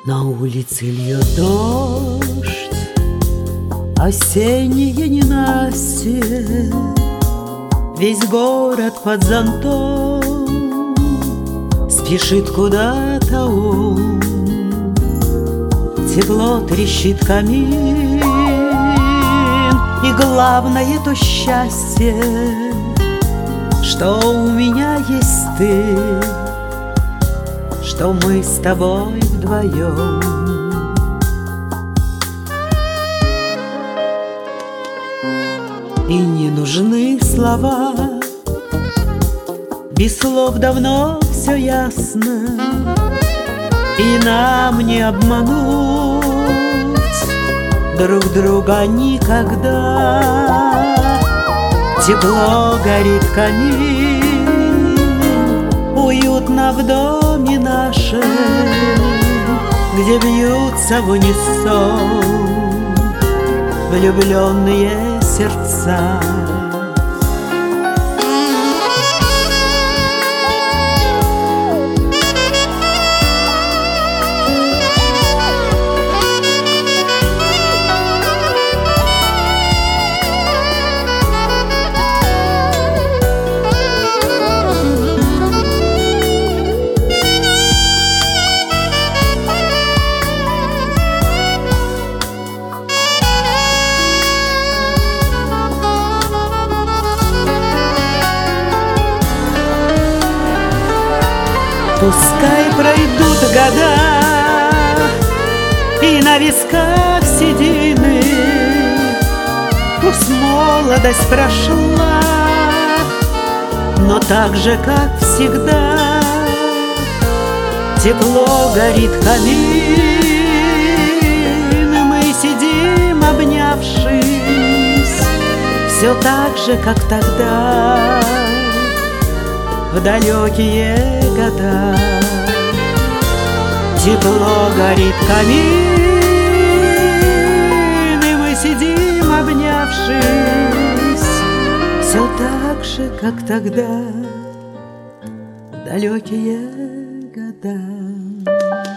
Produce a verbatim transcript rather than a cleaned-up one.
На улице льет дождь, осеннее ненастье, весь город под зонтом спешит куда-то он. Тепло трещит камин, и главное то счастье, что у меня есть ты, что мы с тобой вдвоем. И не нужны слова, без слов давно все ясно, и нам не обмануть друг друга никогда. Тепло горит камин, уютно в доме нашем, где бьются в унисон влюбленные сердца. Пускай пройдут года, и на висках седины, пусть молодость прошла, но так же, как всегда, тепло горит камин, мы сидим, обнявшись, все так же, как тогда, в далекие года. Тепло горит камин, и мы сидим, обнявшись, все так же, как тогда, в далекие года.